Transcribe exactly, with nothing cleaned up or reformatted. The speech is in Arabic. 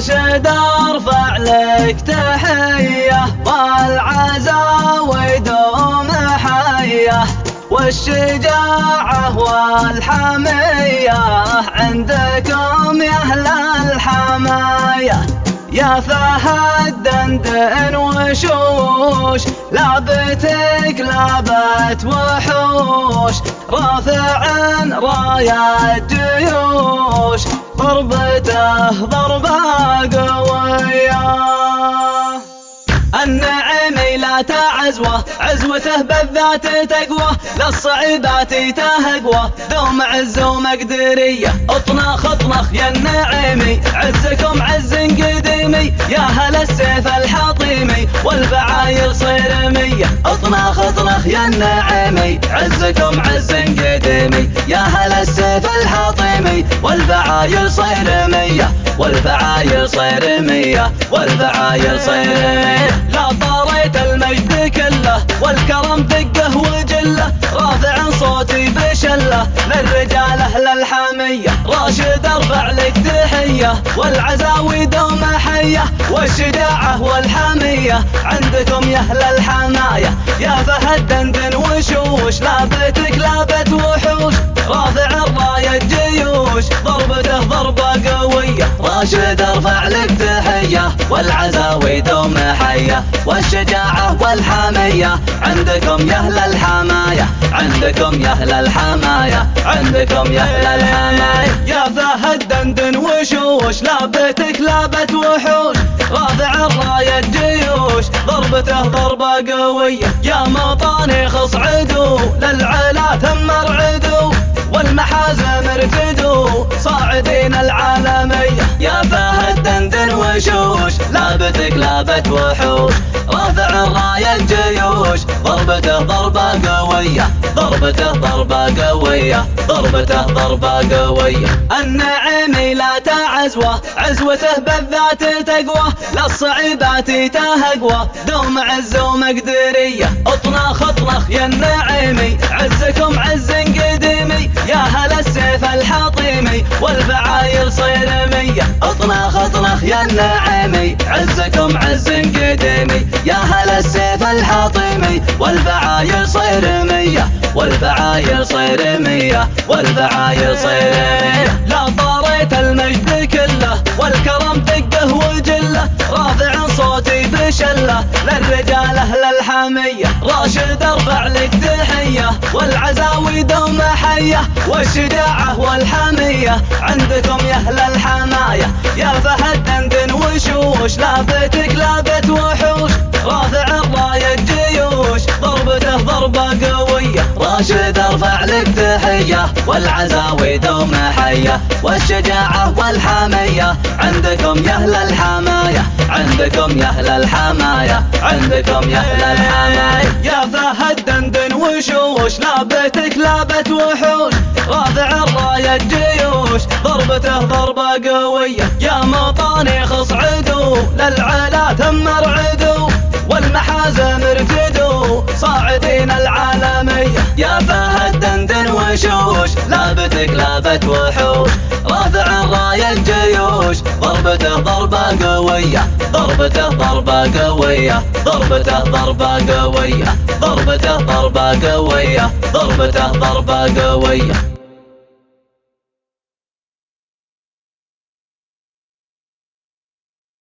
راشد ارفع لك تحية والعزا ويدوم حيه، والشجاعة والحمية عندكم يا أهل الحماية. يا فهد دندن وشوش لابتك لابت وحوش، رافع راية جيوش ضربته ضربة قوية. النعمي لا تعزوه عزوته بالذات تقوى، للصعيبات تهقوه دوم عز ومقدرية. اطنخ اطنخ يا النعمي عزكم عز قديمي، يا هل السيف الحطيمي والبعاير صيرمية. اطنخ اطنخ يا النعمي عزكم عز قديمي، يا هل السيف الحطيمي والبعاير صيرمية، والبعاير صيرمية، والبعاير صيرمية. لا طاريت المجد كله والكرم دقه وجله، رافع صوتي بشله للرجال اهل الحمية. راشد ارفع لك تحية والعزاوي دوم حيه، والشجاعة والحمية عندكم يا اهل الحماية. يا فهد دندن وشوش لابتك لابت وحوش، رافع الراية جيوش ضربته ضربة قوية. راشد ارفع لك تحية والعزاوي دوم حيه، والشجاعة والحمية عندكم يا اهل الحماية، عندكم يا اهل الحماية، عندكم يا اهل الحماية. يا فهد دندن وشوش لابتك لابت وحوش، رافع الراية جيوش ضربته ضربة قوية. يا مطانيخ اصعدوا للعلا ثمر عدو، والمحازم ارتدوا صاعدين العالمية. يا فهد دندن وشوش لابتك لابت وحوش، رافع الراية جيوش ضربته ضربة قوية، ضربته ضربة قوية، ضربته ضربة قوية. النعمي لا تعزوه عزوته بالذات تقوى، للصعيبات تهقوه دوم عز ومقدرية. اطنخ اطنخ يا النعمي عزكم عز قديمي، يا هل السيف الحطيمي والبعاير صيرمية. اطنخ اطنخ يا النعمي عزكم عز قديمي، يا هل السيف الحطيمي والبعاير صيرمية، والبعاير صيرمية، والبعاير صيرمية. لا طاريت المجد كله والكرم دقه وجله، رافع صوتي بشله للرجال اهل الحمية. راشد ارفع لك تحية والعزاوي دوم حيه، والشجاعة والحمية عندكم يا اهل الحماية. يا فهد دندن وشوش لابتك لابت وحوش، رافع الراية جيوش ضربته ضربة قوية. راشد ارفع لك تحية والعزاوي دوم حيه، والشجاعة والحمية عندكم يا اهل الحماية، عندكم يا اهل الحماية، عندكم يا اهل الحماية. يا فهد دندن وشوش لابتك لابت وحوش، رافع الراية جيوش ضربته ضربة قوية. يا مطانيخ اصعدوا للعلا ثمر عدو، والمحازم ارتدوا صاعدين العالمية. يا فهد دندن وشوش لابتك لابت وحوش، رافع الراية جيوش ضربته ضربة قوية، ضربته ضربة قوية، ضربته ضربة قوية، ضربته ضربة قوية، ضربته ضربة قوية.